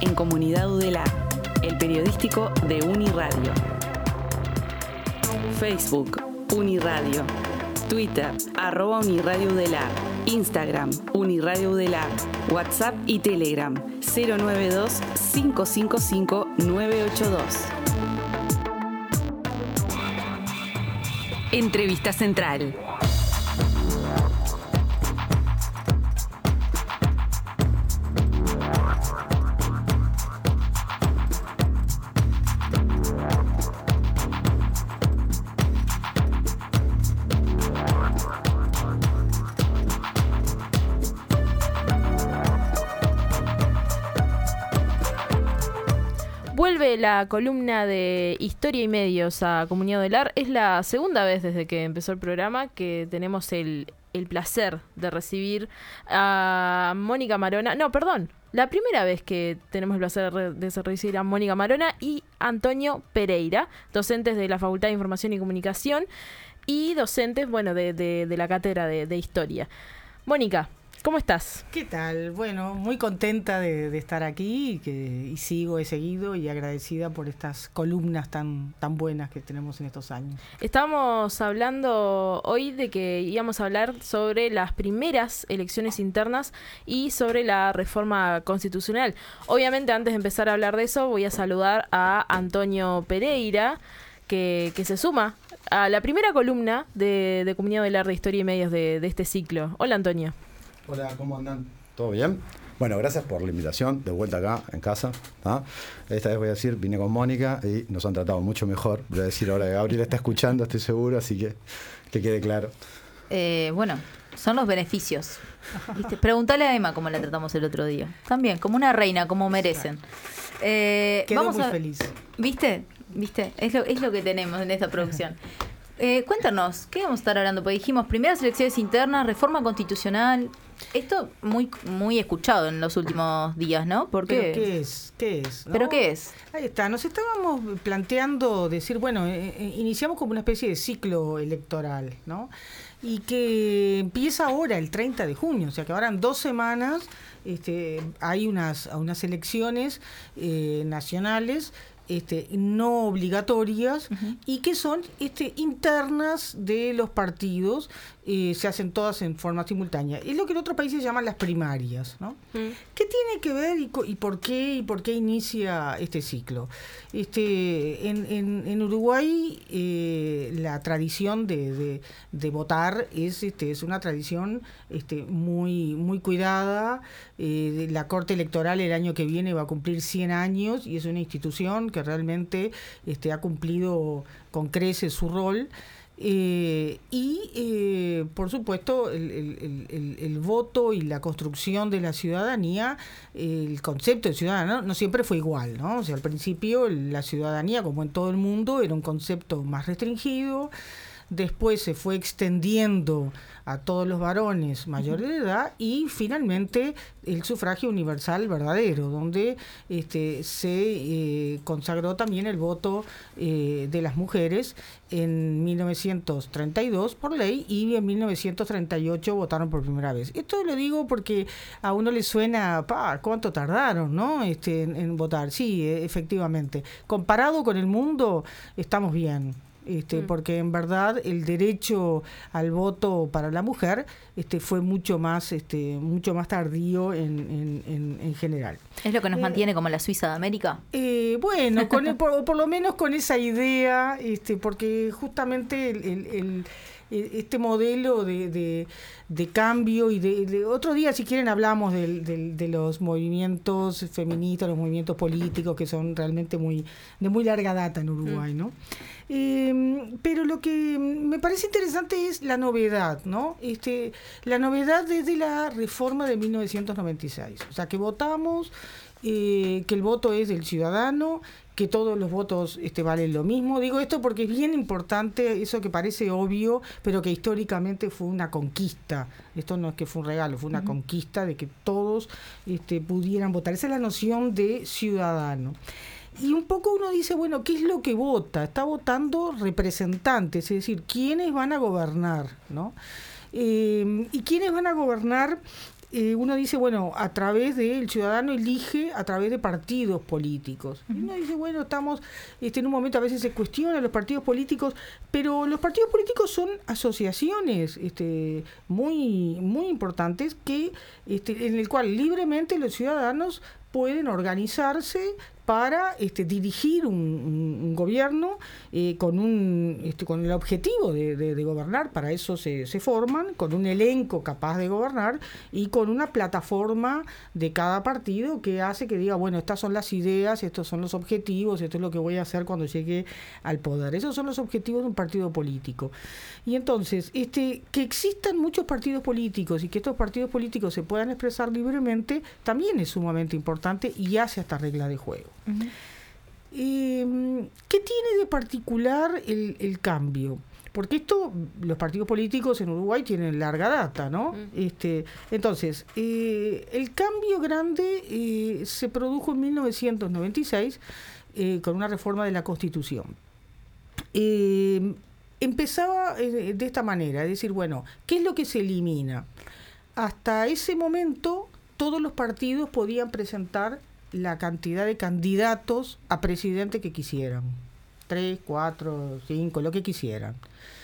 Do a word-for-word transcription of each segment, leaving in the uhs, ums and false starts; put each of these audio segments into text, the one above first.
en Comunidad Udelar, el periodístico de Uniradio. Facebook, Uniradio. Twitter, arroba Uniradio Udelar. Instagram, Uniradio Udelar. WhatsApp y Telegram, cero nueve dos, cinco cinco cinco, nueve ocho dos. Entrevista Central. Vuelve la columna de Historia y Medios a Comunidad Udelar. Es la segunda vez desde que empezó el programa que tenemos el, el placer de recibir a Mónica Marona. No, perdón. La primera vez que tenemos el placer de recibir a Mónica Marona y Antonio Pereira, docentes de la Facultad de Información y Comunicación y docentes, bueno, de, de, de la cátedra de, de Historia. Mónica, ¿cómo estás? ¿Qué tal? Bueno, muy contenta de, de estar aquí y, que, y sigo, he seguido y agradecida por estas columnas tan, tan buenas que tenemos en estos años. Estábamos hablando hoy de que íbamos a hablar sobre las primeras elecciones internas y sobre la reforma constitucional. Obviamente, antes de empezar a hablar de eso, voy a saludar a Antonio Pereira, que, que se suma a la primera columna de, de Comunidad Udelar de Historia y Medios de, de este ciclo. Hola, Antonio. Hola, ¿cómo andan? ¿Todo bien? Bueno, gracias por la invitación, de vuelta acá, en casa. ¿Ah? Esta vez voy a decir, vine con Mónica y nos han tratado mucho mejor. Voy a decir ahora que Gabriela está escuchando, estoy seguro, así que que quede claro. Eh, bueno, son los beneficios. ¿Viste? Preguntale a Emma cómo la tratamos el otro día. También, como una reina, como merecen. Eh, Quedó vamos muy a... feliz. ¿Viste? ¿Viste? Es lo, es lo que tenemos en esta producción. Eh, cuéntanos, ¿qué vamos a estar hablando? Porque dijimos, primeras elecciones internas, reforma constitucional. Esto muy muy escuchado en los últimos días, ¿no? ¿Por qué? ¿Pero qué es? ¿Qué es? ¿no? ¿Pero qué es? Ahí está, nos estábamos planteando decir, bueno, eh, eh, iniciamos como una especie de ciclo electoral, ¿no? Y que empieza ahora, el treinta de junio, o sea que ahora en dos semanas este, hay unas, unas elecciones eh, nacionales Este, no obligatorias, uh-huh. y que son este, internas de los partidos, eh, se hacen todas en forma simultánea. Es lo que en otros países llaman las primarias, ¿no? Uh-huh. ¿Qué tiene que ver y, y por qué y por qué inicia este ciclo? Este, en, en, en Uruguay eh, la tradición de, de, de votar es, este, es una tradición este, muy, muy cuidada. Eh, la Corte Electoral el año que viene va a cumplir cien años y es una institución que realmente este, ha cumplido con creces su rol. Eh, y, eh, por supuesto, el, el, el, el voto y la construcción de la ciudadanía, eh, el concepto de ciudadano no siempre fue igual, ¿no? O sea, al principio la ciudadanía, como en todo el mundo, era un concepto más restringido. Después se fue extendiendo a todos los varones mayores de edad y finalmente el sufragio universal verdadero, donde este, se eh, consagró también el voto eh, de las mujeres en mil novecientos treinta y dos por ley y en mil novecientos treinta y ocho votaron por primera vez. Esto lo digo porque a uno le suena, pa, ¿cuánto tardaron, no? Este, en, en votar. Sí, efectivamente. Comparado con el mundo, estamos bien. Este, mm. Porque en verdad el derecho al voto para la mujer este, fue mucho más este, mucho más tardío en, en, en, en general. ¿Es lo que nos eh, mantiene como la Suiza de América? Eh, bueno, con el, por, por lo menos con esa idea, este, porque justamente el, el, el este modelo de, de, de cambio y de, de otro día si quieren hablamos de, de, de los movimientos feministas, los movimientos políticos que son realmente muy de muy larga data en Uruguay, ¿no? Eh, pero lo que me parece interesante es la novedad, ¿no? Este, la novedad desde la reforma de mil novecientos noventa y seis, o sea que votamos, eh, que el voto es del ciudadano, que todos los votos este, valen lo mismo. Digo esto porque es bien importante eso que parece obvio, pero que históricamente fue una conquista. Esto no es que fue un regalo, fue una uh-huh. conquista de que todos este, pudieran votar. Esa es la noción de ciudadano. Y un poco uno dice, bueno, ¿qué es lo que vota? Está votando representantes, es decir, ¿quiénes van a gobernar, ¿no? Eh, y quiénes van a gobernar eh, uno dice, bueno, a través de, el ciudadano elige a través de partidos políticos. Uh-huh. Y uno dice, bueno, estamos este, en un momento, a veces se cuestionan los partidos políticos, pero los partidos políticos son asociaciones este, muy, muy importantes que, este, en el cual libremente los ciudadanos pueden organizarse para este, dirigir un, un, un gobierno eh, con un este, con el objetivo de, de, de gobernar. Para eso se, se forman, con un elenco capaz de gobernar y con una plataforma de cada partido que hace que diga, bueno, estas son las ideas, estos son los objetivos, esto es lo que voy a hacer cuando llegue al poder. Esos son los objetivos de un partido político. Y entonces, este, que existan muchos partidos políticos y que estos partidos políticos se puedan expresar libremente, también es sumamente importante y hace esta regla de juego. Uh-huh. Eh, ¿Qué tiene de particular el, el cambio? Porque esto, los partidos políticos en Uruguay tienen larga data, ¿no? Uh-huh. Este, entonces, eh, el cambio grande eh, se produjo en mil novecientos noventa y seis eh, con una reforma de la Constitución. Eh, empezaba eh, de esta manera, es decir, bueno, ¿qué es lo que se elimina? Hasta ese momento, todos los partidos podían presentar la cantidad de candidatos a presidente que quisieran. Tres, cuatro, cinco, lo que quisieran.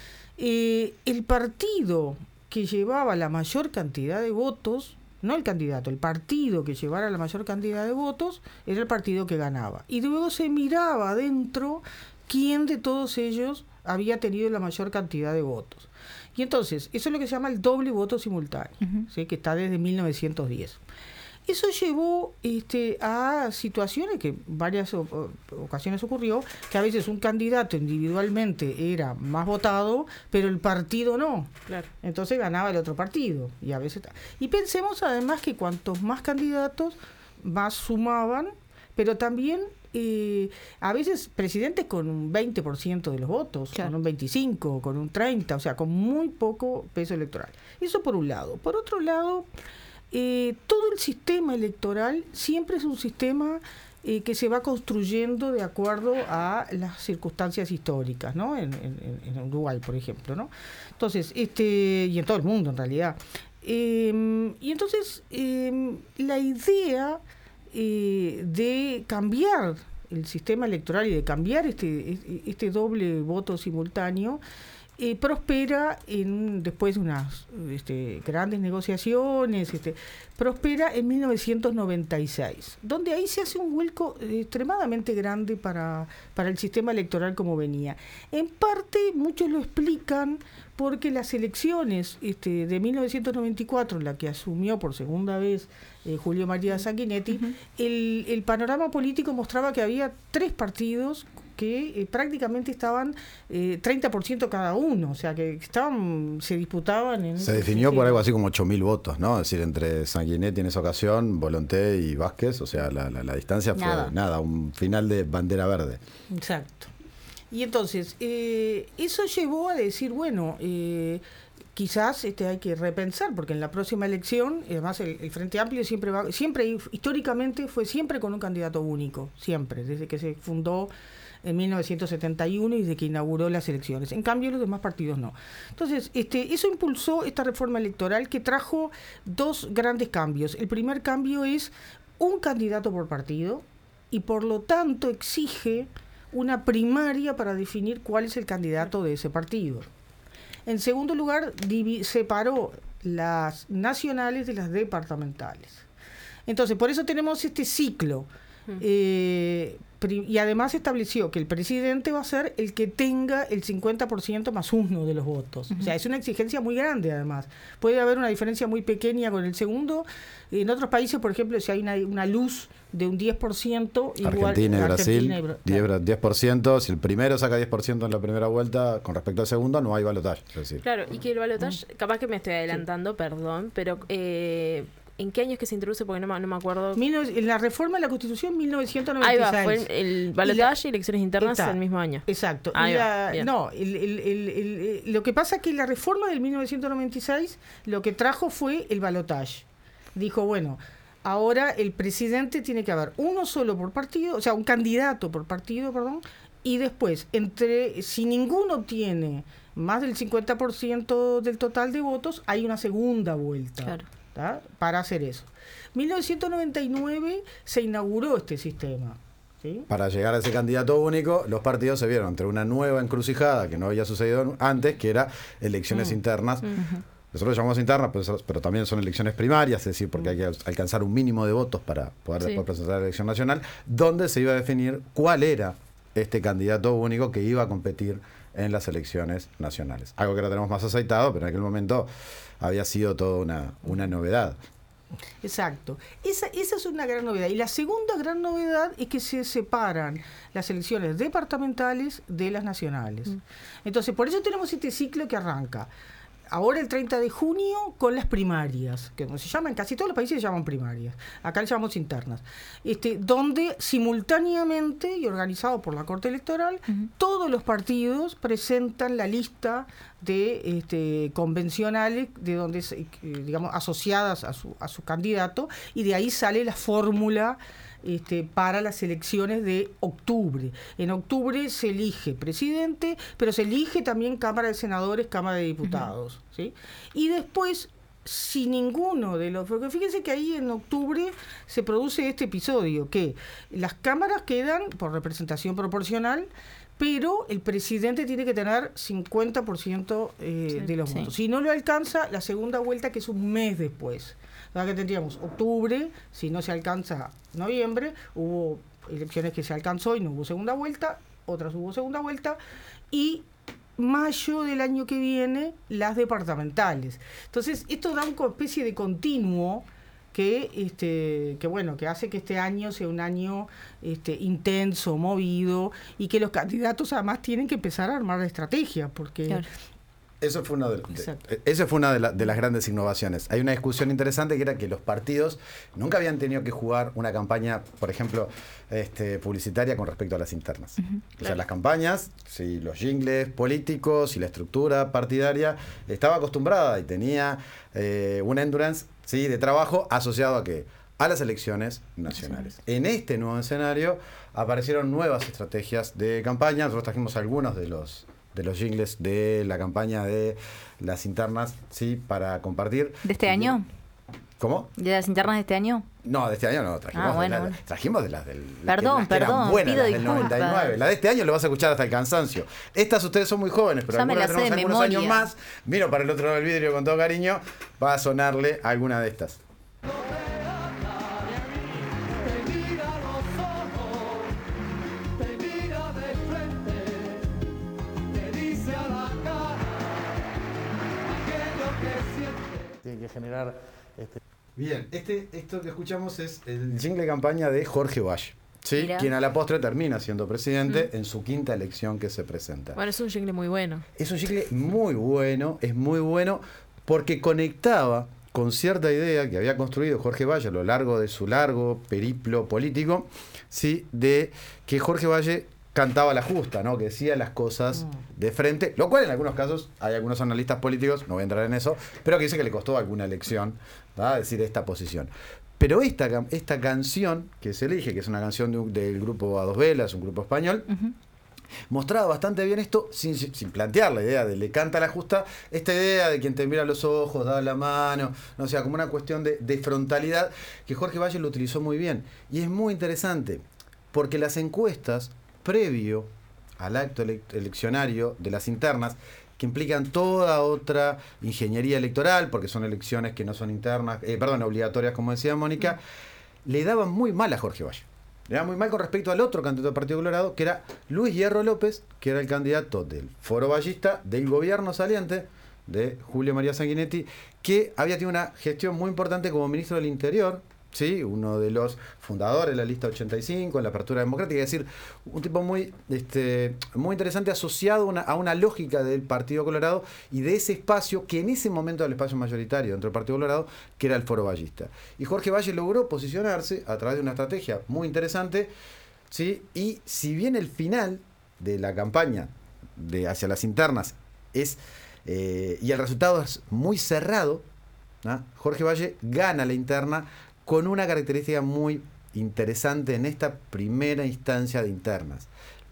Eh, el partido que llevaba la mayor cantidad de votos, no el candidato, el partido que llevara la mayor cantidad de votos, era el partido que ganaba. Y luego se miraba adentro quién de todos ellos había tenido la mayor cantidad de votos. Y entonces, eso es lo que se llama el doble voto simultáneo, uh-huh. ¿sí? Que está desde mil novecientos diez. Eso llevó este, a situaciones que varias o, o, ocasiones ocurrió, que a veces un candidato individualmente era más votado, pero el partido no. Claro. Entonces ganaba el otro partido. Y a veces y pensemos además que cuantos más candidatos, más sumaban, pero también eh, a veces presidentes con un veinte por ciento de los votos, claro. Con un veinticinco por ciento, con un treinta por ciento, o sea, con muy poco peso electoral. Eso por un lado. Por otro lado, Eh, todo el sistema electoral siempre es un sistema eh, que se va construyendo de acuerdo a las circunstancias históricas, ¿no? En, en, en Uruguay, por ejemplo, ¿no? Entonces, este, y en todo el mundo en realidad. Eh, y entonces, eh, la idea eh, de cambiar el sistema electoral y de cambiar este, este doble voto simultáneo Eh, prospera en, después de unas este, grandes negociaciones, este, prospera en mil novecientos noventa y seis, donde ahí se hace un vuelco eh, extremadamente grande para, para el sistema electoral como venía. En parte, muchos lo explican porque las elecciones este, de mil novecientos noventa y cuatro, en la que asumió por segunda vez eh, Julio María Sanguinetti, uh-huh. el, el panorama político mostraba que había tres partidos que eh, prácticamente estaban eh, treinta por ciento cada uno, o sea, que estaban se disputaban en... Se definió por algo así como ocho mil votos, ¿no? Es decir, entre Sanguinetti en esa ocasión, Volonté y Vázquez, o sea, la, la, la distancia fue nada. nada, un final de bandera verde. Exacto. Y entonces, eh, eso llevó a decir, bueno, eh, quizás este hay que repensar, porque en la próxima elección, además el, el Frente Amplio siempre va, siempre, históricamente fue siempre con un candidato único, siempre, desde que se fundó en mil novecientos setenta y uno y desde que inauguró las elecciones. En cambio, los demás partidos no. Entonces, este, eso impulsó esta reforma electoral que trajo dos grandes cambios. El primer cambio es un candidato por partido y por lo tanto exige una primaria para definir cuál es el candidato de ese partido. En segundo lugar, divi- separó las nacionales de las departamentales. Entonces, por eso tenemos este ciclo. Eh, y además estableció que el presidente va a ser el que tenga el cincuenta por ciento más uno de los votos. Uh-huh. O sea, es una exigencia muy grande además. Puede haber una diferencia muy pequeña con el segundo. En otros países, por ejemplo, si hay una, una luz de un diez por ciento... Argentina igual, y Brasil, Argentina y Bra- claro. diez por ciento. Si el primero saca diez por ciento en la primera vuelta, con respecto al segundo, no hay balotaje. Es decir. Claro, y que el balotaje, uh-huh. capaz que me estoy adelantando, sí. perdón, pero... Eh, ¿en qué años es que se introduce? Porque no, no me acuerdo. En la reforma de la Constitución, mil novecientos noventa y seis. Ahí va, fue el balotaje y, y elecciones internas está, el mismo año. Exacto. Ahí y va, la, no, el, el, el, el, lo que pasa es que la reforma del mil novecientos noventa y seis lo que trajo fue el balotaje. Dijo, bueno, ahora el presidente tiene que haber uno solo por partido, o sea, un candidato por partido, perdón, y después, entre si ninguno obtiene más del cincuenta por ciento del total de votos, hay una segunda vuelta. Claro. ¿tá? Para hacer eso. mil novecientos noventa y nueve se inauguró este sistema. ¿Sí? Para llegar a ese candidato único, los partidos se vieron entre una nueva encrucijada que no había sucedido antes, que era elecciones mm. internas. Mm-hmm. Nosotros lo llamamos internas, pero, pero también son elecciones primarias, es decir, porque hay que alcanzar un mínimo de votos para poder sí. después presentar la elección nacional, donde se iba a definir cuál era este candidato único que iba a competir en las elecciones nacionales. Algo que ahora tenemos más aceitado, pero en aquel momento había sido toda una, una novedad. Exacto. Esa, esa es una gran novedad. Y la segunda gran novedad es que se separan las elecciones departamentales de las nacionales. Mm. Entonces, por eso tenemos este ciclo que arranca ahora el treinta de junio con las primarias, que se llaman, casi todos los países se llaman primarias, acá le llamamos internas, este, donde simultáneamente y organizado por la Corte Electoral, uh-huh. todos los partidos presentan la lista de este, convencionales de donde digamos asociadas a su, a su candidato, y de ahí sale la fórmula Este, para las elecciones de octubre. En octubre se elige presidente, pero se elige también Cámara de Senadores, Cámara de Diputados. Uh-huh. ¿Sí? Y después, si ninguno de los... Porque fíjense que ahí en octubre se produce este episodio, que las cámaras quedan por representación proporcional, pero el presidente tiene que tener cincuenta por ciento eh, sí, de los sí. votos. Si no lo alcanza, la segunda vuelta, que es un mes después. O sea, que tendríamos octubre, si no se alcanza noviembre, hubo elecciones que se alcanzó y no hubo segunda vuelta, otras hubo segunda vuelta, y mayo del año que viene las departamentales. Entonces, esto da una especie de continuo que este que bueno que hace que este año sea un año este intenso, movido, y que los candidatos además tienen que empezar a armar la estrategia, porque claro. Eso fue una de, de, esa fue una de, la, de las grandes innovaciones. Hay una discusión interesante que era que los partidos nunca habían tenido que jugar una campaña, por ejemplo, este, publicitaria con respecto a las internas. Uh-huh, o sea, claro. las campañas, si los jingles políticos y la estructura partidaria estaba acostumbrada y tenía eh, un endurance ¿sí? de trabajo asociado a qué? A las elecciones nacionales. Sí. En este nuevo escenario aparecieron nuevas estrategias de campaña. Nosotros trajimos algunos de los de los jingles de la campaña de las internas, sí, para compartir. ¿De este año? ¿Cómo? ¿De las internas de este año? No, de este año no, trajimos, ah, bueno, de, la, bueno. trajimos de las del Perdón, las que perdón, eran buenas, pido las del noventa y nueve. La de este año lo vas a escuchar hasta el cansancio. Estas ustedes son muy jóvenes, pero ya me algunas la sé tenemos de algunos memoria. años más. Miro para el otro lado del vidrio con todo cariño, va a sonarle alguna de estas. Que generar este... Bien, este, esto que escuchamos es el jingle de campaña de Jorge Valle, ¿sí? Quien a la postre termina siendo presidente mm. en su quinta elección que se presenta. Bueno, es un jingle muy bueno. Es un jingle muy bueno, es muy bueno porque conectaba con cierta idea que había construido Jorge Valle a lo largo de su largo periplo político, ¿sí? De que Jorge Valle cantaba la justa, ¿no? Que decía las cosas de frente, lo cual en algunos casos hay algunos analistas políticos, no voy a entrar en eso, pero que dice que le costó alguna elección, ¿verdad? Decir esta posición. Pero esta, esta canción que se elige, que es una canción de un, del grupo A Dos Velas, un grupo español, uh-huh. mostraba bastante bien esto sin, sin plantear la idea de le canta la justa, esta idea de quien te mira a los ojos, da la mano, no o sea, como una cuestión de, de frontalidad, que Jorge Valle lo utilizó muy bien. Y es muy interesante, porque las encuestas previo al acto ele- eleccionario de las internas, que implican toda otra ingeniería electoral, porque son elecciones que no son internas, eh, perdón, obligatorias, como decía Mónica, le daban muy mal a Jorge Valle. Le daban muy mal con respecto al otro candidato del Partido Colorado, que era Luis Hierro López, que era el candidato del Foro Vallista, del gobierno saliente, de Julio María Sanguinetti, que había tenido una gestión muy importante como ministro del Interior, ¿sí? Uno de los fundadores de la lista ochenta y cinco, en la apertura democrática, es decir, un tipo muy, este, muy interesante asociado a una, a una lógica del Partido Colorado y de ese espacio, que en ese momento era el espacio mayoritario dentro del Partido Colorado, que era el Foro Vallista. Y Jorge Valle logró posicionarse a través de una estrategia muy interesante, ¿sí? Y si bien el final de la campaña de hacia las internas es, eh, y el resultado es muy cerrado, ¿no? Jorge Valle gana la interna con una característica muy interesante en esta primera instancia de internas.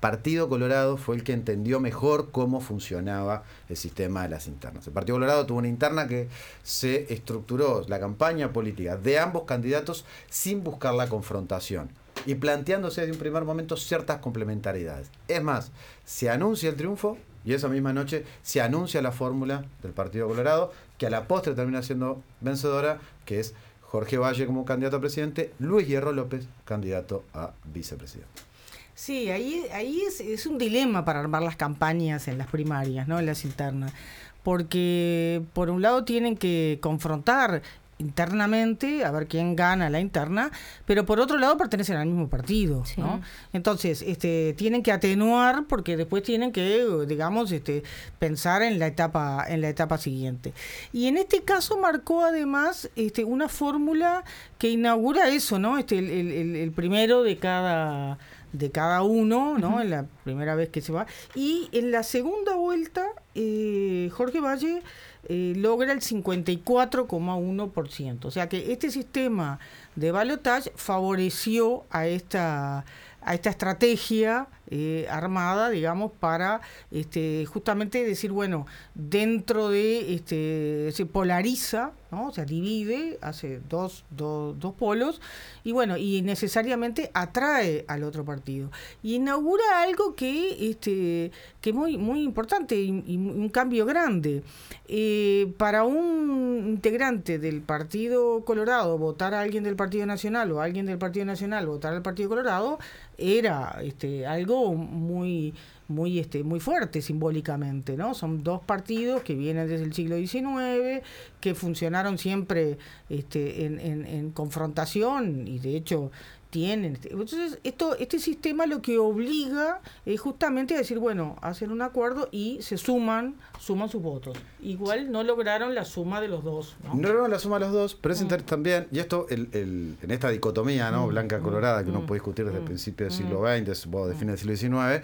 Partido Colorado fue el que entendió mejor cómo funcionaba el sistema de las internas. El Partido Colorado tuvo una interna que se estructuró la campaña política de ambos candidatos sin buscar la confrontación y planteándose desde un primer momento ciertas complementariedades. Es más, se anuncia el triunfo y esa misma noche se anuncia la fórmula del Partido Colorado, que a la postre termina siendo vencedora, que es Jorge Valle como candidato a presidente, Luis Hierro López candidato a vicepresidente. Sí, ahí, ahí es, es un dilema para armar las campañas en las primarias, ¿no? En las internas, porque por un lado tienen que confrontar internamente a ver quién gana la interna, pero por otro lado pertenecen al mismo partido, sí. ¿no? Entonces, este, tienen que atenuar porque después tienen que, digamos, este, pensar en la etapa, en la etapa siguiente. Y en este caso marcó además este, una fórmula que inaugura eso, ¿no? Este, el, el, el primero de cada de cada uno, ¿no? Uh-huh. En la primera vez que se va. Y en la segunda vuelta, eh, Jorge Valle eh, logra el cincuenta y cuatro coma uno por ciento. O sea que este sistema de balotaje favoreció a esta, a esta estrategia eh, armada, digamos, para este, justamente decir, bueno, dentro de, este, se polariza, ¿no? O sea, divide, hace dos, dos, dos polos, y bueno, y necesariamente atrae al otro partido. Y inaugura algo que, este, que es muy, muy importante y, y un cambio grande. Eh, para un integrante del Partido Colorado votar a alguien del Partido Nacional o a alguien del Partido Nacional votar al Partido Colorado era este, algo muy muy este muy fuerte simbólicamente, ¿no? Son dos partidos que vienen desde el siglo diecinueve, que funcionaron siempre este en, en, en confrontación y de hecho tienen. Entonces, esto este sistema lo que obliga es justamente a decir, bueno, hacer un acuerdo y se suman, suman sus votos. Igual no lograron la suma de los dos, ¿no? No lograron la suma de los dos, pero es mm. también, y esto el, el, en esta dicotomía, ¿no? Mm. Blanca-colorada, que mm. uno puede discutir desde mm. el principio del siglo veinte, supongo, de fin del siglo diecinueve.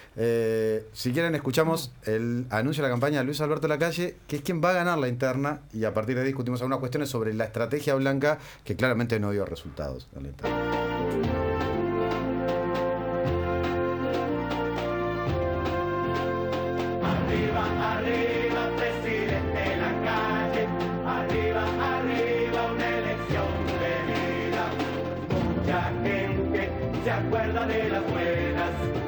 Eh, si quieren, escuchamos el anuncio de la campaña de Luis Alberto Lacalle, que es quien va a ganar la interna, y a partir de ahí discutimos algunas cuestiones sobre la estrategia blanca, que claramente no dio resultados en la interna. Arriba, arriba, presidente Lacalle, arriba, arriba, una elección querida. Mucha gente se acuerda de las buenas.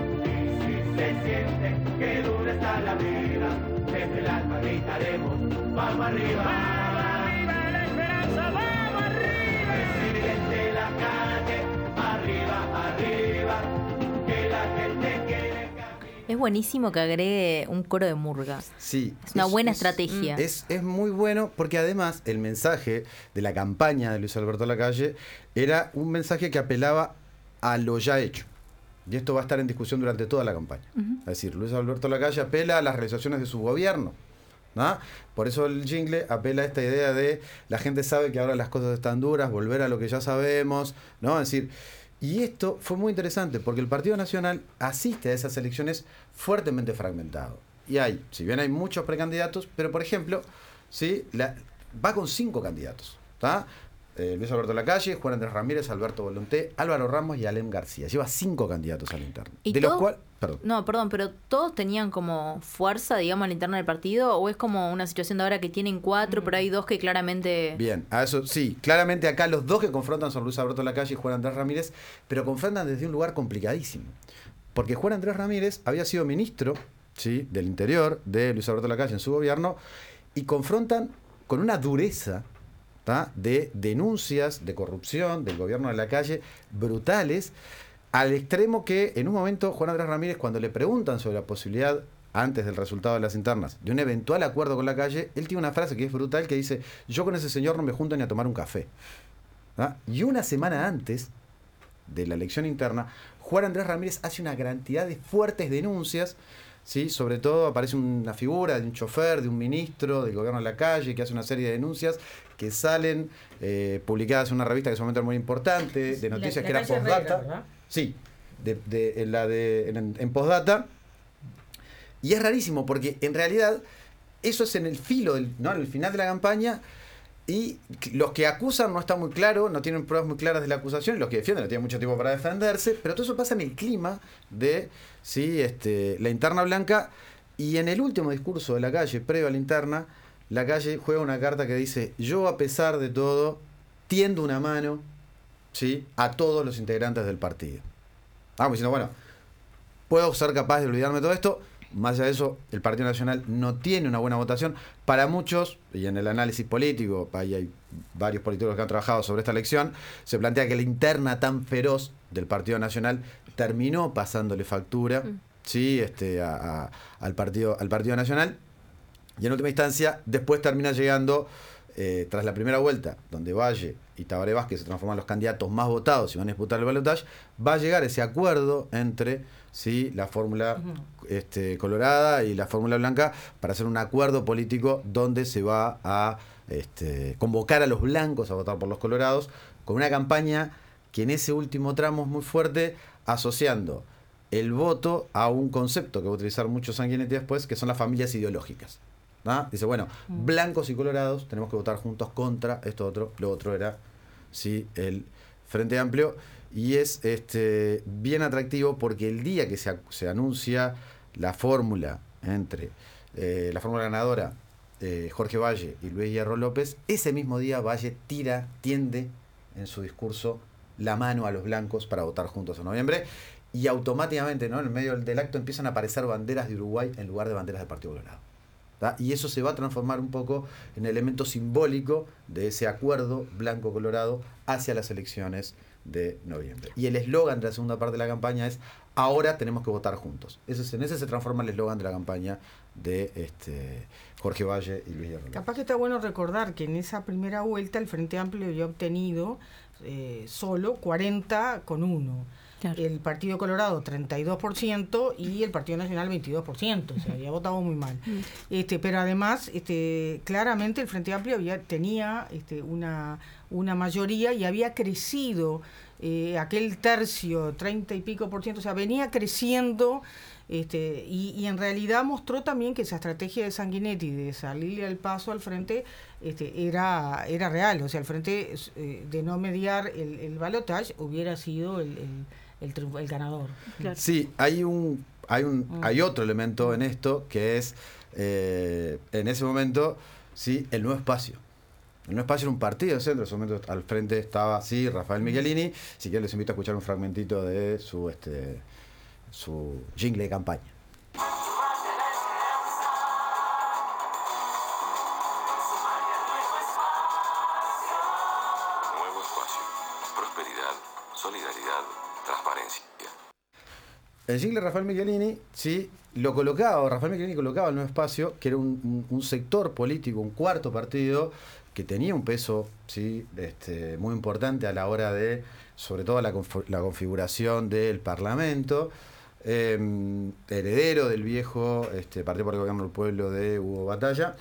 Se siente que dura está la vida, desde el alma gritaremos, vamos arriba. ¡Vamos arriba la esperanza, vamos arriba! Presidente Lacalle, arriba, arriba, que la gente quiere caminar. Es buenísimo que agregue un coro de murga. Sí. Es una es, buena es, estrategia. Es, es muy bueno porque además el mensaje de la campaña de Luis Alberto Lacalle era un mensaje que apelaba a lo ya hecho. Y esto va a estar en discusión durante toda la campaña. Uh-huh. Es decir, Luis Alberto Lacalle apela a las realizaciones de su gobierno, ¿no? Por eso el jingle apela a esta idea de la gente sabe que ahora las cosas están duras, volver a lo que ya sabemos, ¿no? Es decir, y esto fue muy interesante porque el Partido Nacional asiste a esas elecciones fuertemente fragmentado. Y hay, si bien hay muchos precandidatos, pero por ejemplo, ¿sí? La, va con cinco candidatos, ¿está? Eh, Luis Alberto Lacalle, Juan Andrés Ramírez, Alberto Volonté, Álvaro Ramos y Alem García. Lleva cinco candidatos a la interna. De todo, los cuales, perdón. No, perdón, pero ¿todos tenían como fuerza, digamos, a la interna del partido? ¿O es como una situación de ahora que tienen cuatro, mm. pero hay dos que claramente... Bien, a eso sí. Claramente acá los dos que confrontan son Luis Alberto Lacalle y Juan Andrés Ramírez, pero confrontan desde un lugar complicadísimo. Porque Juan Andrés Ramírez había sido ministro, ¿sí? del Interior de Luis Alberto Lacalle en su gobierno, y confrontan con una dureza, ¿tá? de denuncias de corrupción del gobierno de Lacalle brutales, al extremo que en un momento Juan Andrés Ramírez, cuando le preguntan sobre la posibilidad, antes del resultado de las internas, de un eventual acuerdo con Lacalle, él tiene una frase que es brutal que dice: yo con ese señor no me junto ni a tomar un café. ¿tá? Y una semana antes de la elección interna, Juan Andrés Ramírez hace una cantidad de fuertes denuncias. Sí, sobre todo aparece una figura de un chofer, de un ministro del gobierno de Lacalle, que hace una serie de denuncias que salen eh, publicadas en una revista que en su momento era muy importante, de noticias la, la que era Postdata. Sí, de, de, en, la de, en, en Postdata. Y es rarísimo porque en realidad eso es en el filo, del, ¿no? en el final de la campaña, Y los que acusan no está muy claro, no tienen pruebas muy claras de la acusación, y los que defienden no tienen mucho tiempo para defenderse, pero todo eso pasa en el clima de ¿sí? este, la interna blanca. Y en el último discurso de Lacalle, previo a la interna, Lacalle juega una carta que dice: yo, a pesar de todo, tiendo una mano, ¿sí? a todos los integrantes del partido. Vamos diciendo, bueno, puedo ser capaz de olvidarme de todo esto. Más allá de eso, el Partido Nacional no tiene una buena votación. Para muchos, y en el análisis político, ahí hay varios políticos que han trabajado sobre esta elección, se plantea que la interna tan feroz del Partido Nacional terminó pasándole factura mm. ¿sí? este, a, a, al, partido, al Partido Nacional. Y en última instancia, después termina llegando, eh, tras la primera vuelta, donde Valle y Tabaré Vázquez se transforman en los candidatos más votados y van a disputar el balotaje, va a llegar ese acuerdo entre ¿sí? la fórmula uh-huh. este, colorada y la fórmula blanca para hacer un acuerdo político donde se va a este, convocar a los blancos a votar por los colorados, con una campaña que en ese último tramo es muy fuerte, asociando el voto a un concepto que va a utilizar mucho Sanguinetti después, que son las familias ideológicas. ¿no? Dice, bueno, uh-huh. blancos y colorados tenemos que votar juntos contra esto otro. Lo otro era ¿sí? el Frente Amplio. Y es este, bien atractivo porque el día que se, se anuncia la fórmula entre eh, la fórmula ganadora, eh, Jorge Valle y Luis Hierro López, ese mismo día Valle tira, tiende en su discurso la mano a los blancos para votar juntos en noviembre. Y automáticamente, ¿no? en el medio del acto empiezan a aparecer banderas de Uruguay en lugar de banderas del Partido Colorado. ¿tá? Y eso se va a transformar un poco en el elemento simbólico de ese acuerdo blanco-colorado hacia las elecciones de noviembre. Y el eslogan de la segunda parte de la campaña es: ahora tenemos que votar juntos. Ese es, en ese se transforma el eslogan de la campaña de este, Jorge Valle y Luis Hierro López. Capaz que está bueno recordar que en esa primera vuelta el Frente Amplio había obtenido eh, solo cuarenta con uno. Claro. El Partido Colorado treinta y dos por ciento y el Partido Nacional veintidós por ciento, o sea, había votado muy mal. Este, pero además, este, claramente el Frente Amplio había, tenía este, una, una mayoría y había crecido eh, aquel tercio, treinta y pico por ciento, o sea, venía creciendo. Este, y, y en realidad mostró también que esa estrategia de Sanguinetti de salirle al paso al frente este, era, era real, o sea, el frente eh, de no mediar el, el balotaje hubiera sido el, el, el, triunfo, el ganador. Claro. Sí, hay un hay un mm. hay otro elemento en esto que es eh, en ese momento sí el nuevo espacio. El nuevo espacio era un partido de centro, en ese momento al frente estaba sí Rafael Michelini. Si quieren les invito a escuchar un fragmentito de su este su jingle de campaña. Nuevo espacio, prosperidad, solidaridad, transparencia. El jingle de Rafael Michelini, sí, lo colocaba, Rafael Michelini colocaba el nuevo espacio, que era un, un, un sector político, un cuarto partido, que tenía un peso sí, este, muy importante a la hora de, sobre todo, la, conf- la configuración del Parlamento. Eh, heredero del viejo este, Partido por el Gobierno del Pueblo de Hugo Batalla,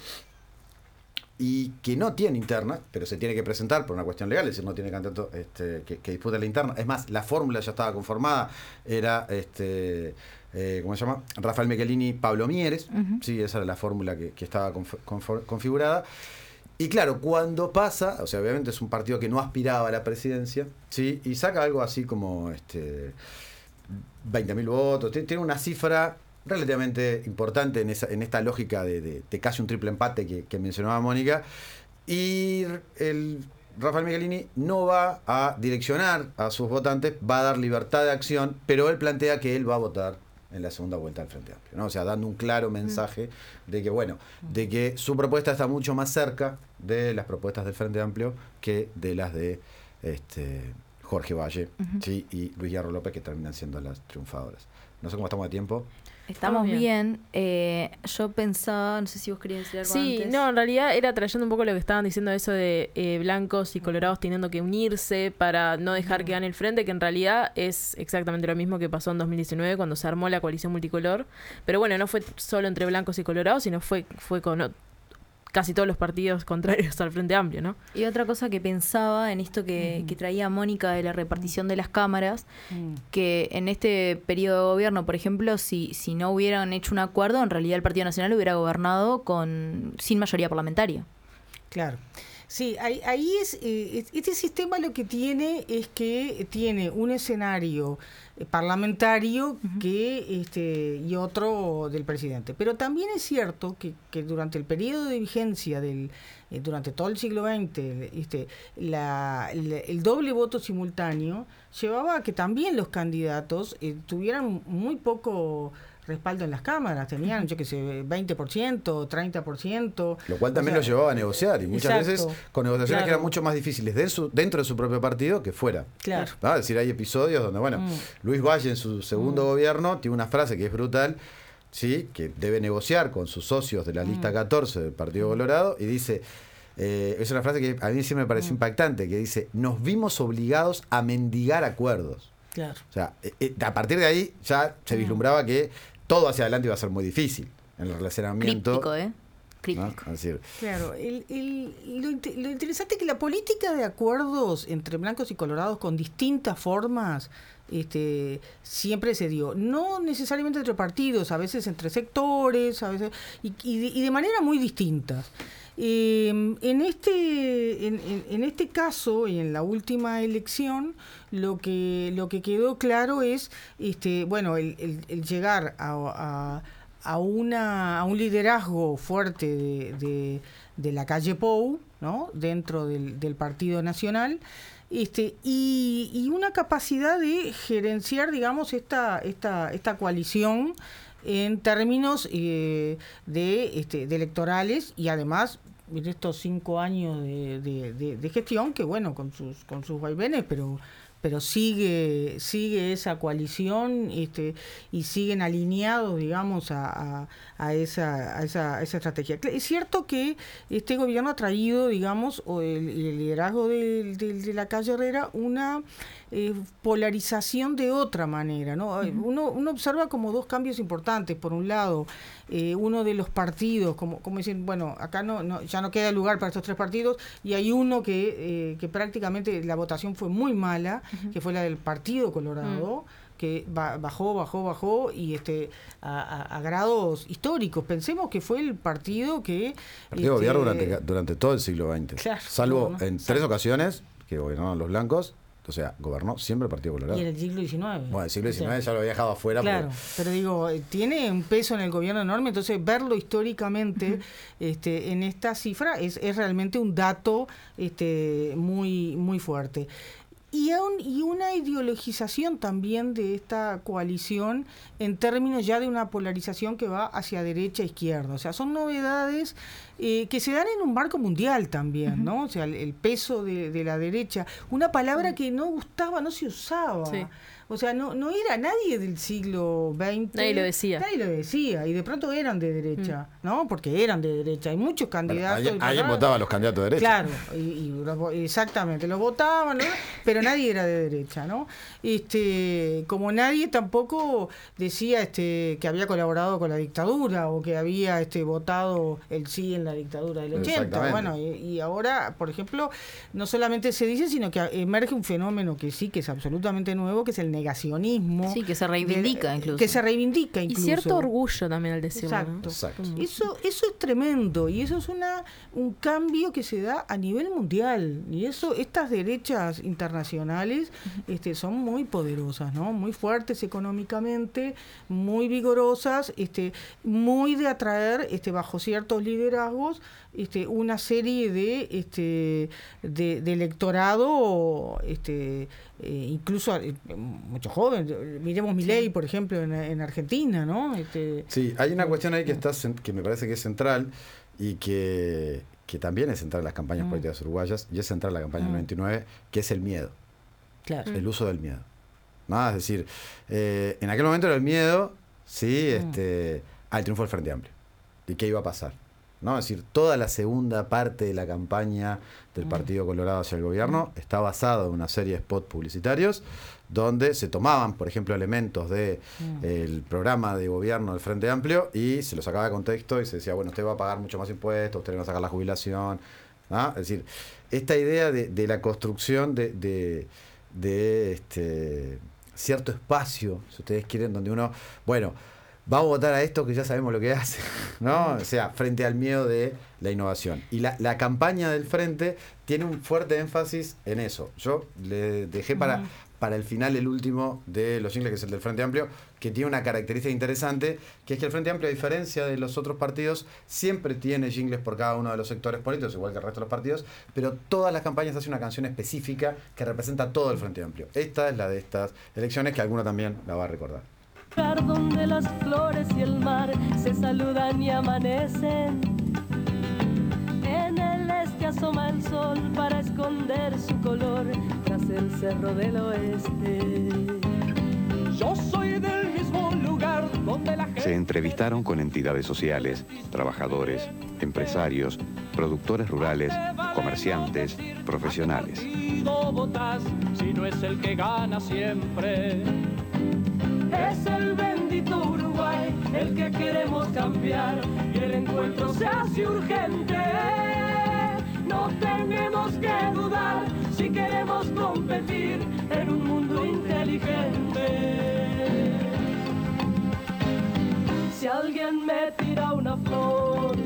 y que no tiene interna, pero se tiene que presentar por una cuestión legal, es decir, no tiene candidato este, que, que disputa la interna. Es más, la fórmula ya estaba conformada, era este eh, ¿cómo se llama? Rafael Michelini, Pablo Mieres, uh-huh. sí, esa era la fórmula que, que estaba conf- conf- configurada. Y claro, cuando pasa, o sea, obviamente es un partido que no aspiraba a la presidencia, sí, y saca algo así como este veinte mil votos, tiene una cifra relativamente importante en esa en esta lógica de, de, de casi un triple empate que, que mencionaba Mónica, y el Rafael Michelini no va a direccionar a sus votantes, va a dar libertad de acción, pero él plantea que él va a votar en la segunda vuelta al Frente Amplio, ¿no? O sea, dando un claro mensaje mm. de que, bueno, de que su propuesta está mucho más cerca de las propuestas del Frente Amplio que de las de este Jorge Valle uh-huh. sí, y Luis Hierro López, que terminan siendo las triunfadoras. No sé cómo estamos de tiempo. Estamos bien. bien. Eh, yo pensaba, no sé si vos querías decir algo sí, antes. no, en realidad era trayendo un poco lo que estaban diciendo, eso de eh, blancos y colorados teniendo que unirse para no dejar que gane el frente, que en realidad es exactamente lo mismo que pasó en dos mil diecinueve cuando se armó la coalición multicolor. Pero bueno, no fue solo entre blancos y colorados, sino fue, fue con casi todos los partidos contrarios al Frente Amplio, ¿no? Y otra cosa que pensaba en esto que, mm. que traía Mónica de la repartición de las cámaras, mm. que en este periodo de gobierno, por ejemplo, si, si no hubieran hecho un acuerdo, en realidad el Partido Nacional hubiera gobernado con sin mayoría parlamentaria. Claro. Sí, ahí, ahí es, eh, este sistema lo que tiene es que tiene un escenario parlamentario uh-huh. que este y otro del presidente. Pero también es cierto que, que durante el periodo de vigencia del eh, durante todo el siglo veinte, este, la, la, el doble voto simultáneo llevaba a que también los candidatos eh, tuvieran muy poco respaldo en las cámaras, tenían, yo que sé, veinte por ciento, treinta por ciento. Lo cual también o sea, lo llevaba a negociar, y muchas exacto, veces con negociaciones claro. que eran mucho más difíciles de su, dentro de su propio partido que fuera. Claro. ¿No? Es decir, hay episodios donde, bueno, mm. Luis Valle en su segundo mm. gobierno tiene una frase que es brutal, ¿sí? Que debe negociar con sus socios de la lista mm. catorce del Partido Colorado, y dice... Eh, es una frase que a mí siempre me pareció mm. impactante, que dice, nos vimos obligados a mendigar acuerdos. Claro. O sea, eh, a partir de ahí ya se vislumbraba que todo hacia adelante iba a ser muy difícil en el relacionamiento. Críptico, ¿eh? Críptico. ¿No? Decir, claro, el, el, lo, lo interesante es que la política de acuerdos entre blancos y colorados con distintas formas este siempre se dio, no necesariamente entre partidos, a veces entre sectores, a veces y, y, de, y de manera muy distintas. Eh, en este en, en, en este caso y en la última elección lo que lo que quedó claro es este bueno el, el, el llegar a, a, a una a un liderazgo fuerte de, de, de la calle Pou, ¿no? Dentro del, del Partido Nacional. Este, y, y una capacidad de gerenciar, digamos, esta, esta, esta coalición en términos eh, de, este, de electorales, y además en estos cinco años de, de, de, de gestión, que bueno, con sus, con sus vaivenes, pero pero sigue sigue esa coalición este, y siguen alineados, digamos, a, a, a, esa, a, esa, a esa estrategia. Es cierto que este gobierno ha traído, digamos, o el, el liderazgo de, de, de la calle Herrera, una eh, polarización de otra manera, ¿no? Uh-huh. Uno, uno observa como dos cambios importantes. Por un lado, eh, uno de los partidos, como, como dicen, bueno, acá no, no ya no queda lugar para estos tres partidos, y hay uno que, eh, que prácticamente la votación fue muy mala, que fue la del Partido Colorado, mm. que ba- bajó, bajó, bajó, y este a, a, a grados históricos. Pensemos que fue el partido que... El partido este, gobierno durante, durante todo el siglo veinte. Claro, salvo no, no, en sí. tres ocasiones que gobernaron los blancos, o sea, gobernó siempre el Partido Colorado. Y en el siglo diecinueve. Bueno, el siglo diecinueve o sea, ya lo había dejado afuera. Claro, porque... pero digo, tiene un peso en el gobierno enorme, entonces verlo históricamente uh-huh. este, en esta cifra es, es realmente un dato este, muy, muy fuerte. Y, aún, y una ideologización también de esta coalición en términos ya de una polarización que va hacia derecha e izquierda. O sea, son novedades eh, que se dan en un marco mundial también, uh-huh. ¿no? O sea, el, el peso de, de la derecha. Una palabra uh-huh. que no gustaba, no se usaba. Sí. O sea, no, no era nadie del siglo veinte. Nadie lo decía. Nadie lo decía. Y de pronto eran de derecha, mm. ¿no? Porque eran de derecha. Hay muchos candidatos. Bueno, alguien, alguien votaba a los candidatos de derecha. Claro, y, y los, exactamente. Los votaban, ¿no? Pero nadie era de derecha, ¿no? Este, como nadie tampoco decía este que había colaborado con la dictadura o que había este votado el sí en la dictadura del ochenta. Bueno, y, y ahora, por ejemplo, no solamente se dice, sino que emerge un fenómeno que sí, que es absolutamente nuevo, que es el negacionismo. Sí, que se reivindica de, incluso. Que se reivindica incluso. Y cierto orgullo también al decirlo. Exacto. ¿no? Exacto. Eso, eso es tremendo, y eso es una un cambio que se da a nivel mundial. Y eso, estas derechas internacionales este, son muy poderosas, ¿no? Muy fuertes económicamente, muy vigorosas, este, muy de atraer este, bajo ciertos liderazgos este, una serie de este de, de electorado este eh, incluso eh, muchos jóvenes. Miremos Milei, por ejemplo, en, en Argentina, ¿no? Este, sí, hay una cuestión ahí que está que me parece que es central y que, que también es central en las campañas mm. políticas uruguayas, y es central en la campaña mm. del noventa y nueve, que es el miedo. Claro. El uso del miedo. ¿No? Es decir, eh, en aquel momento era el miedo, sí, mm. este, al triunfo del Frente Amplio. ¿Y qué iba a pasar? ¿No? Es decir, toda la segunda parte de la campaña del Partido Colorado hacia el gobierno está basada en una serie de spots publicitarios donde se tomaban, por ejemplo, elementos del de, mm. programa de gobierno del Frente Amplio y se los sacaba de contexto y se decía, bueno, usted va a pagar mucho más impuestos, usted va a sacar la jubilación. ¿No? Es decir, esta idea de, de la construcción de, de, de este cierto espacio, si ustedes quieren, donde uno, bueno, vamos a votar a esto que ya sabemos lo que hace, ¿no? O sea, frente al miedo de la innovación. Y la, la campaña del Frente tiene un fuerte énfasis en eso. Yo le dejé para, uh-huh. para el final el último de los jingles, que es el del Frente Amplio, que tiene una característica interesante, que es que el Frente Amplio, a diferencia de los otros partidos, siempre tiene jingles por cada uno de los sectores políticos, igual que el resto de los partidos, pero todas las campañas hacen una canción específica que representa todo el Frente Amplio. Esta es la de estas elecciones, que alguno también la va a recordar. Donde las flores y el mar se saludan y amanecen. En el este asoma el sol para esconder su color tras el cerro del oeste. Yo soy del mismo lugar donde la gente... Se entrevistaron con entidades sociales, trabajadores, empresarios, productores rurales, comerciantes, profesionales. Votas, si no es el que gana siempre. Es el bendito Uruguay el que queremos cambiar y el encuentro se hace urgente. No tenemos que dudar si queremos competir en un mundo inteligente. Si alguien me tira una flor,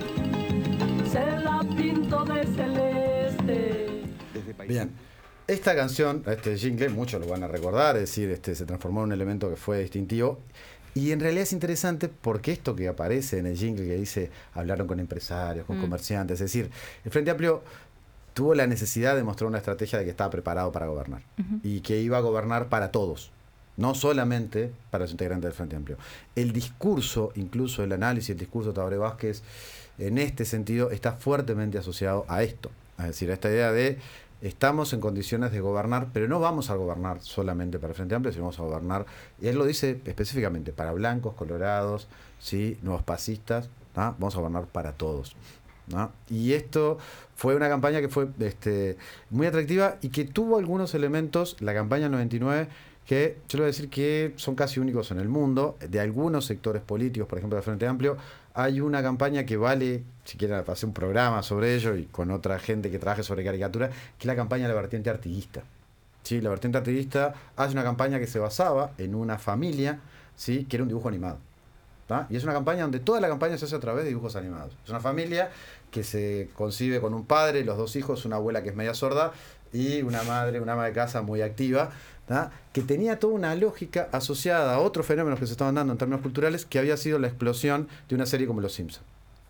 se la pinto de celeste. Bien. Esta canción, este jingle, muchos lo van a recordar, es decir, este, se transformó en un elemento que fue distintivo. Y en realidad es interesante porque esto que aparece en el jingle que dice, hablaron con empresarios, con mm. comerciantes, es decir, el Frente Amplio tuvo la necesidad de mostrar una estrategia de que estaba preparado para gobernar. Uh-huh. Y que iba a gobernar para todos, no solamente para los integrantes del Frente Amplio. El discurso, incluso el análisis, el discurso de Tabaré Vázquez, en este sentido, está fuertemente asociado a esto. Es decir, a esta idea de... Estamos en condiciones de gobernar, pero no vamos a gobernar solamente para el Frente Amplio, sino vamos a gobernar, y él lo dice específicamente, para blancos, colorados, ¿sí? Nuevos pasistas, ¿no? Vamos a gobernar para todos, ¿no? Y esto fue una campaña que fue este, muy atractiva y que tuvo algunos elementos, la campaña noventa y nueve, que yo le voy a decir que son casi únicos en el mundo, de algunos sectores políticos, por ejemplo, del Frente Amplio. Hay una campaña que vale, si quieren hacer un programa sobre ello y con otra gente que trabaje sobre caricatura, que es la campaña de la vertiente artiguista. ¿Sí? La vertiente artiguista hace una campaña que se basaba en una familia, ¿sí? Que era un dibujo animado. ¿tá? Y es una campaña donde toda la campaña se hace a través de dibujos animados. Es una familia que se concibe con un padre, los dos hijos, una abuela que es media sorda y una madre, una ama de casa muy activa, ¿tá? Que tenía toda una lógica asociada a otros fenómenos que se estaban dando en términos culturales, que había sido la explosión de una serie como Los Simpsons.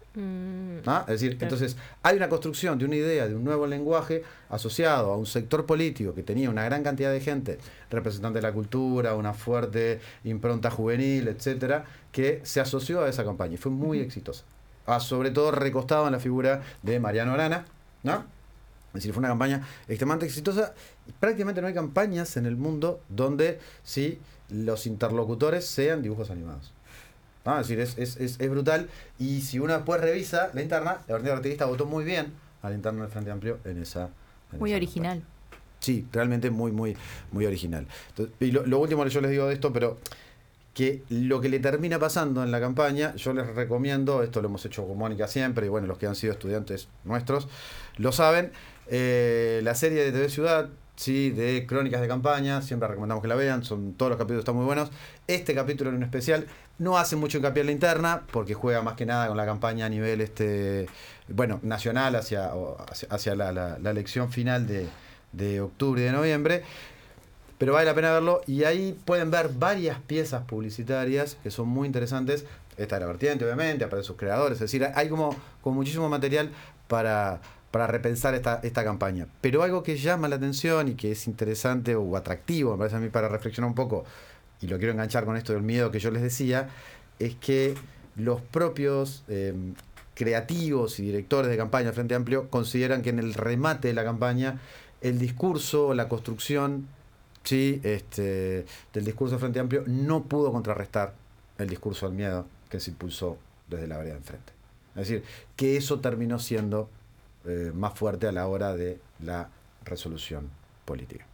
Mm, ¿Ah? Es decir, claro. Entonces hay una construcción de una idea, de un nuevo lenguaje asociado a un sector político que tenía una gran cantidad de gente, representante de la cultura, una fuerte impronta juvenil, etcétera, que se asoció a esa campaña y fue muy uh-huh. exitosa. Ah, sobre todo recostado en la figura de Mariano Arana, ¿no? Es decir, fue una campaña extremadamente exitosa. Prácticamente no hay campañas en el mundo donde sí los interlocutores sean dibujos animados. ¿No? Es decir, es, es, es, es brutal. Y si uno después revisa la interna, la Vertiente Artiguista votó muy bien a la interna del Frente Amplio en esa. En muy esa original. campaña. Sí, realmente muy, muy, muy original. Entonces, y lo, lo último que yo les digo de esto, pero que lo que le termina pasando en la campaña, yo les recomiendo, esto lo hemos hecho con Mónica siempre, y bueno, los que han sido estudiantes nuestros lo saben, eh, la serie de T V Ciudad, sí, de crónicas de campaña, siempre recomendamos que la vean, son todos los capítulos están muy buenos. Este capítulo en especial no hace mucho hincapié en la interna, porque juega más que nada con la campaña a nivel este bueno nacional hacia, hacia, hacia la, la, la elección final de, de octubre y de noviembre. Pero vale la pena verlo y ahí pueden ver varias piezas publicitarias que son muy interesantes. Esta de la vertiente, obviamente, aparecen sus creadores. Es decir, hay como, como muchísimo material para, para repensar esta, esta campaña. Pero algo que llama la atención y que es interesante o atractivo, me parece a mí, para reflexionar un poco, y lo quiero enganchar con esto del miedo que yo les decía, es que los propios eh, creativos y directores de campaña del Frente Amplio consideran que en el remate de la campaña el discurso, la construcción, sí, este, del discurso del Frente Amplio no pudo contrarrestar el discurso del miedo que se impulsó desde la vereda de enfrente. Es decir, que eso terminó siendo eh, más fuerte a la hora de la resolución política.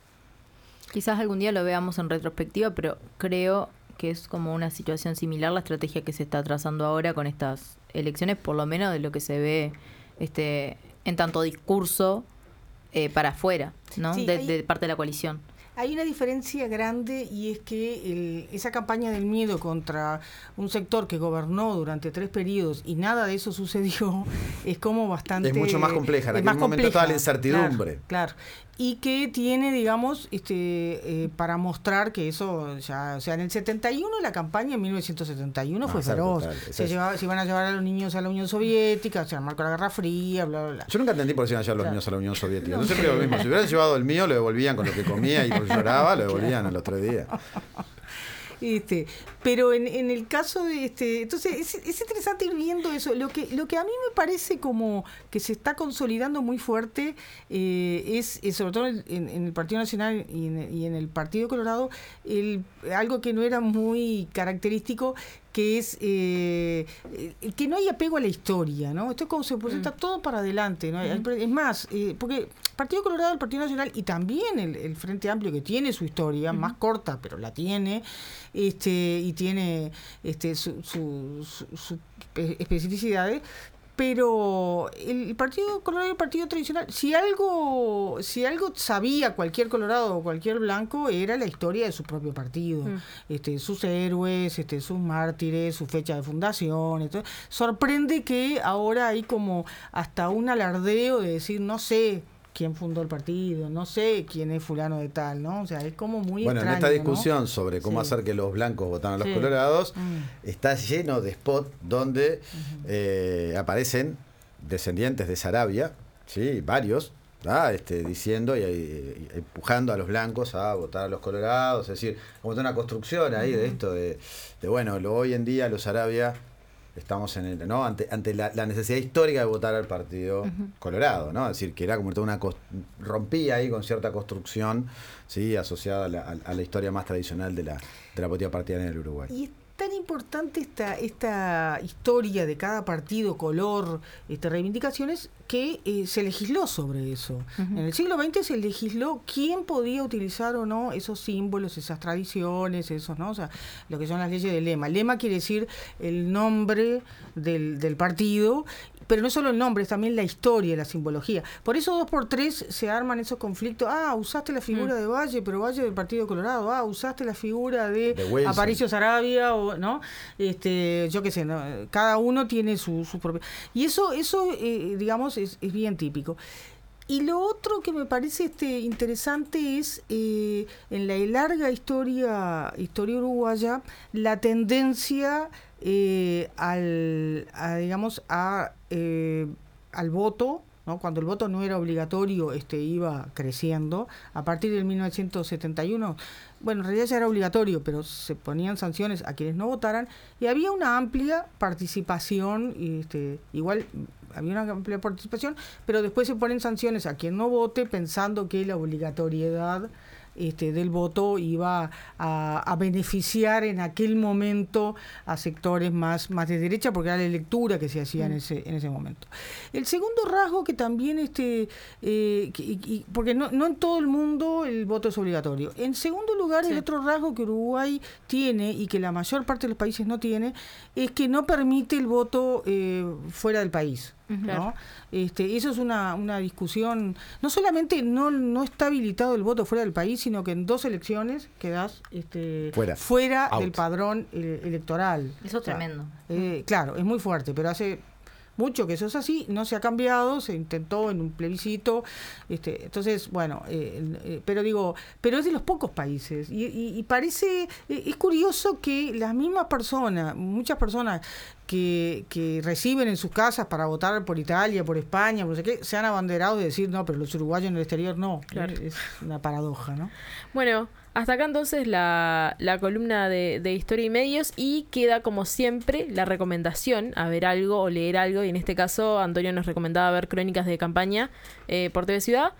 Quizás algún día lo veamos en retrospectiva, pero creo que es como una situación similar la estrategia que se está trazando ahora con estas elecciones, por lo menos de lo que se ve este en tanto discurso eh, para afuera, ¿no? Sí, de, hay... de parte de la coalición. Hay una diferencia grande y es que el, esa campaña del miedo contra un sector que gobernó durante tres periodos y nada de eso sucedió es como bastante... Es mucho más compleja, en es aquel más momento compleja, estaba la incertidumbre. Claro, claro. Y que tiene, digamos, este eh, para mostrar que eso ya... O sea, en el setenta y uno la campaña, en mil novecientos setenta y uno, no, fue feroz. Se, llevaba, se iban a llevar a los niños a la Unión Soviética, se marcó la Guerra Fría, bla, bla, bla. Yo nunca entendí por qué se iban a llevar los claro. niños a la Unión Soviética. No siempre lo mismo. Si hubieran llevado el mío, lo devolvían con lo que comía y porque lloraba, lo devolvían a los tres días. Este, pero en, en el caso de este, entonces es, es interesante ir viendo eso. Lo que, lo que a mí me parece como que se está consolidando muy fuerte eh, es, es sobre todo en, en el Partido Nacional y en, y en el Partido Colorado, el, algo que no era muy característico, que es eh, que no hay apego a la historia, ¿no? Esto es como se presenta mm. todo para adelante, ¿no? Mm. Es más, eh, porque el Partido Colorado, el Partido Nacional y también el, el Frente Amplio, que tiene su historia, mm. más corta, pero la tiene, este y tiene este su, su, su, su especificidades, pero el Partido Colorado y el Partido Tradicional, si algo si algo sabía cualquier colorado o cualquier blanco, era la historia de su propio partido, mm. este sus héroes, este sus mártires, su fecha de fundación. Entonces, sorprende que ahora hay como hasta un alardeo de decir, no sé quién fundó el partido, no sé quién es fulano de tal, ¿no? O sea, es como muy bueno, extraño, en esta discusión, ¿no?, sobre cómo sí. hacer que los blancos votaran a los sí. colorados, mm. está lleno de spots donde uh-huh. eh, aparecen descendientes de Sarabia, sí, varios, ¿ah? este, diciendo y, y, y empujando a los blancos a votar a los colorados, es decir, como una construcción ahí uh-huh. de esto, de, de bueno, lo, hoy en día los Sarabia estamos en el, ¿no? ante ante la, la necesidad histórica de votar al Partido uh-huh. Colorado, ¿no? Es decir, que era como toda una rompía ahí con cierta construcción, sí, asociada a la, a la historia más tradicional de la de la política partidaria en el Uruguay. Y es tan importante esta esta historia de cada partido, color, este, reivindicaciones, que eh, se legisló sobre eso. Uh-huh. En el siglo veinte se legisló quién podía utilizar o no esos símbolos, esas tradiciones, esos, ¿no? O sea, lo que son las leyes del lema. El lema quiere decir el nombre del, del partido, pero no solo el nombre, es también la historia, la simbología. Por eso dos por tres se arman esos conflictos. Ah, usaste la figura mm. de Valle, pero Valle del Partido Colorado. Ah, usaste la figura de, de Aparicio Saravia, o no, este, yo qué sé, ¿no? Cada uno tiene su, su propio. Y eso, eso eh, digamos, es, es bien típico. Y lo otro que me parece este interesante es eh, en la larga historia, historia uruguaya, la tendencia eh, al, a, digamos, a eh, al voto, ¿no? Cuando el voto no era obligatorio, este iba creciendo. A partir del mil novecientos setenta y uno, bueno, en realidad ya era obligatorio, pero se ponían sanciones a quienes no votaran, y había una amplia participación, y este, igual había una amplia participación, pero después se ponen sanciones a quien no vote, pensando que la obligatoriedad Este, del voto iba a, a beneficiar en aquel momento a sectores más, más de derecha, porque era la lectura que se hacía mm. en ese en ese momento. El segundo rasgo que también, este eh, que, y, porque no, no en todo el mundo el voto es obligatorio. En segundo lugar, sí. el otro rasgo que Uruguay tiene y que la mayor parte de los países no tiene, es que no permite el voto eh, fuera del país. ¿no? Claro. Este, eso es una, una discusión. No solamente no, no está habilitado el voto fuera del país, sino que en dos elecciones quedás este, fuera, fuera del padrón eh, electoral. Eso es o sea, tremendo. Eh, claro, es muy fuerte, pero hace mucho que eso es así, no se ha cambiado, se intentó en un plebiscito, este, entonces, bueno, eh, eh, pero digo, pero es de los pocos países, y, y, y parece, eh, es curioso que las mismas personas, muchas personas que, que reciben en sus casas para votar por Italia, por España, por no sé qué, se han abanderado de decir, no, pero los uruguayos en el exterior no, claro. Es una paradoja, ¿no? Bueno, hasta acá entonces la, la columna de, de Historia y Medios, y queda como siempre la recomendación a ver algo o leer algo, y en este caso Antonio nos recomendaba ver Crónicas de Campaña eh, por T V Ciudad,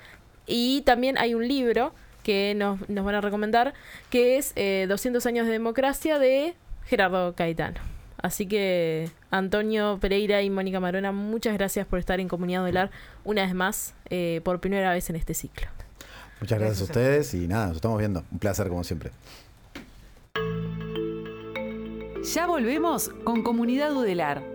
y también hay un libro que nos, nos van a recomendar, que es eh, doscientos años de democracia, de Gerardo Caetano. Así que Antonio Pereira y Mónica Marona, muchas gracias por estar en Comunidad Odelar una vez más, eh, por primera vez en este ciclo. Muchas gracias, gracias a ustedes y nada, nos estamos viendo. Un placer como siempre. Ya volvemos con Comunidad Udelar.